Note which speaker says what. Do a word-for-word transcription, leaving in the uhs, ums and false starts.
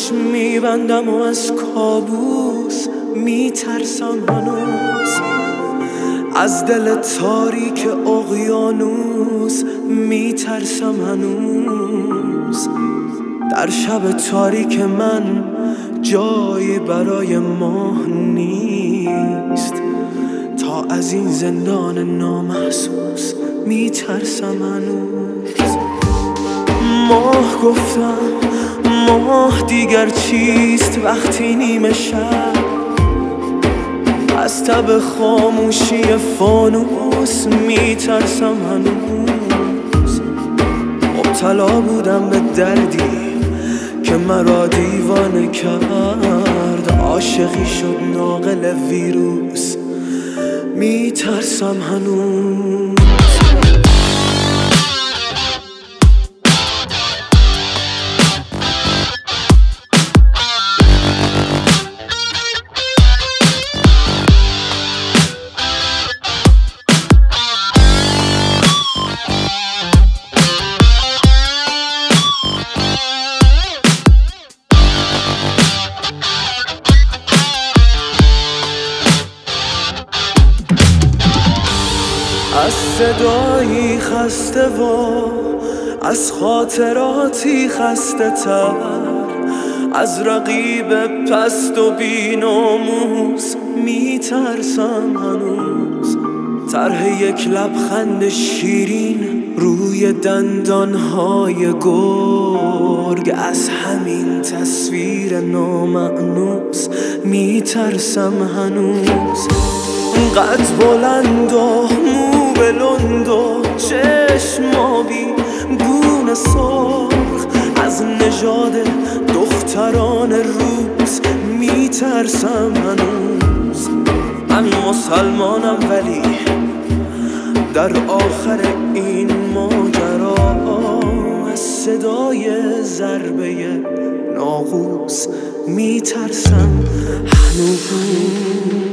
Speaker 1: چشم میبندم و از کابوس میترسم هنوز، از دل تاریک اقیانوس میترسم هنوز. در شب تاریک من جایی برای ماه نیست، تا از این زندان نامحسوس میترسم هنوز. ماه گفتم ماه دیگر چیست وقتی نیمه شب از تب خاموشی فانوس میترسم هنوز. مبتلا بودم به دردی که مرا دیوانه کرد، عاشقی شد ناقل ویروس میترسم هنوز. از صدایی خسته و از خاطراتی خسته تر، از رقیب پست و بی‌ناموس میترسم هنوز. طرح یک لبخند شیرین روی دندانهای گرگ، از همین تصویر نامأنوس میترسم هنوز. قد بلند و مو بلند و چشم آبی گونه سرخ، از نژاد دختران روز میترسم هنوز. من مسلمانم ولی در آخر این ماجرا از صدای ضربه ناقوس میترسم هنوز.